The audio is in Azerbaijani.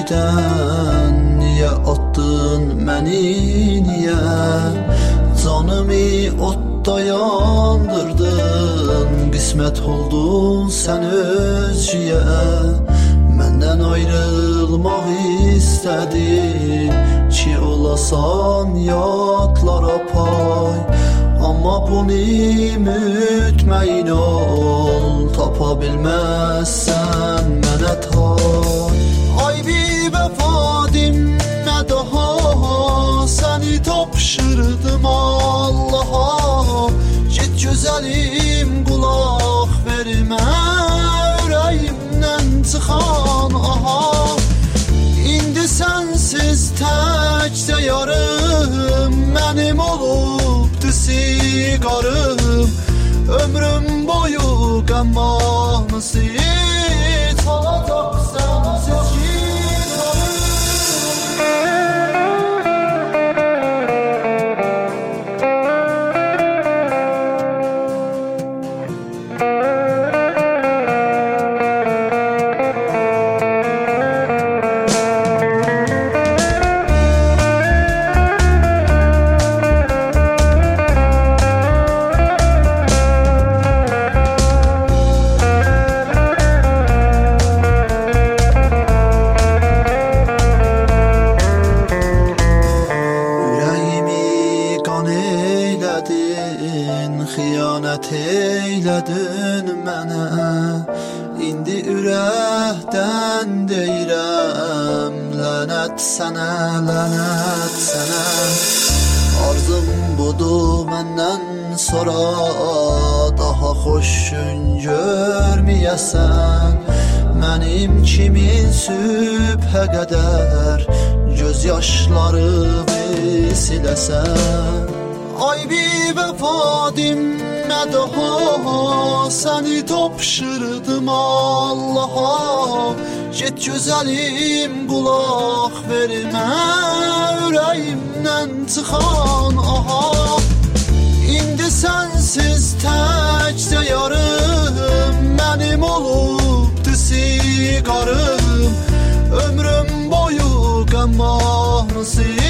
ürəkdən niyə atdın məni, niyə canımı otda yandırdın, qismət oldun sən özcüyə, məndən ayrılmaq istədin ki olasan yadlara pay, amma bunu mütməyin ol, tapa bilməzsən mənə tay. Ay bir vəfadim nə daha, səni tapşırdım Allaha, get gözəlim qulaq vermə ürəyimdən çıxan aha. İndi sənsiz təkcə yarım mənim olubdu siqarım, ömrüm boyu qəmmanızı çalacaqsan xəyanət eylədin mənə, indi ürəkdən deyirəm lənət sənə, lənət sənə. Arzum budur məndən sonra daha xoş gün görməyəsən, mənim kimi sübhə qədər göz yaşlarımı siləsən. Ay bir vəfadim nə daha, səni tapşırdım Allaha, get gözəlim qulaq vermə ürəyimdən çıxan aha. İndi sənsiz təkcə yarım mənim olubdu siqarım, ömrüm boyu qəmmanızı